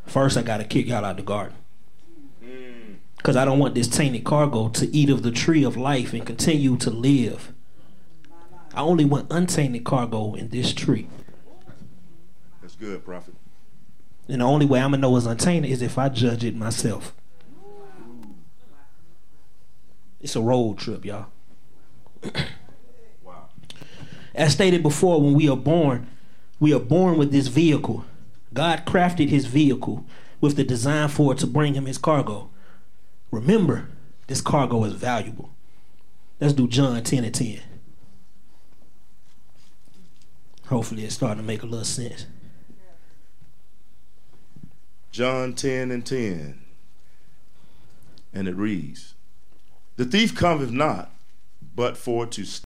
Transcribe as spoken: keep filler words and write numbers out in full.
First, I got to kick y'all out the garden. Because I don't want this tainted cargo to eat of the tree of life and continue to live. I only want untainted cargo in this tree. That's good, prophet. And the only way I'm going to know it's untainted is if I judge it myself. It's a road trip, y'all. Wow. As stated before, when we are born, we are born with this vehicle. God crafted his vehicle with the design for it to bring him his cargo. Remember, this cargo is valuable. Let's do John ten and ten. Hopefully it's starting to make a little sense. John ten and ten. And it reads, "The thief cometh not, but for to steal."